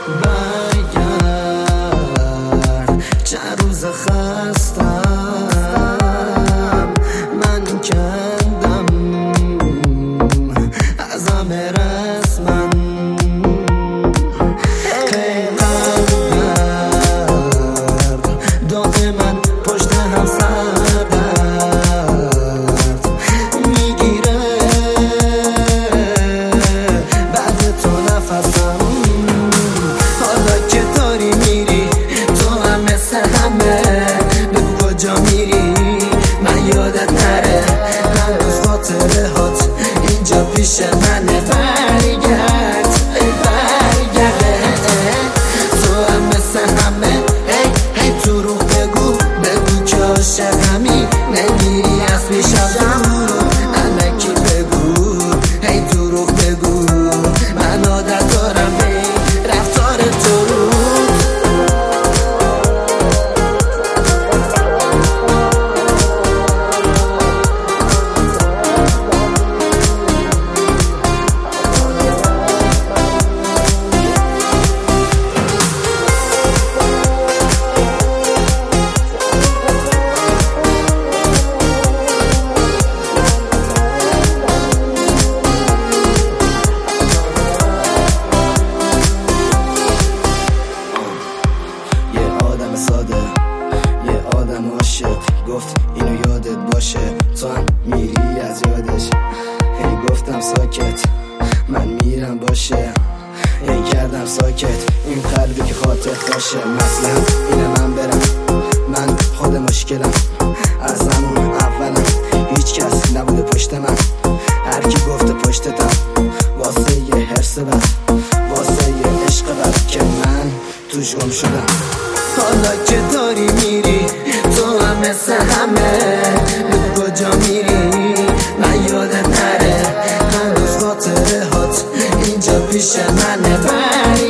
برگرد چند روز خستم من کندم از همه رسمن قلب دائما پشت هم سردرد میگیره بعد تو نفسم حالا که داری میری تو هم مثل همه بگو کجا میری من یادت نره هنوز خاطره هات اینجا پیش منه برگرد تو هم مثل همه هی دروغ بگو که عاشقمی نمیری از پیشم الکی بگو هی دروغ بگو من عادت دارم به رفتار تو رو ساده یه آدم عاشق گفت اینو یادت باشه تو هم میری از یادش هی گفتم ساکت من میرم باشه هی کردم ساکت این قلبی که خاطر باشه مثلا اینه من برم من خود مشکلم از همون اولم هیچ کس نبوده پشت من هر کی گفته پشتتم واسه یه حرس بد واسه یه عشق بد که من توش گم شدم حالا که داری میری تو هم مثل همه بگو کجا میری من یادت نره هنوز خاطره هات اینجا پیش منه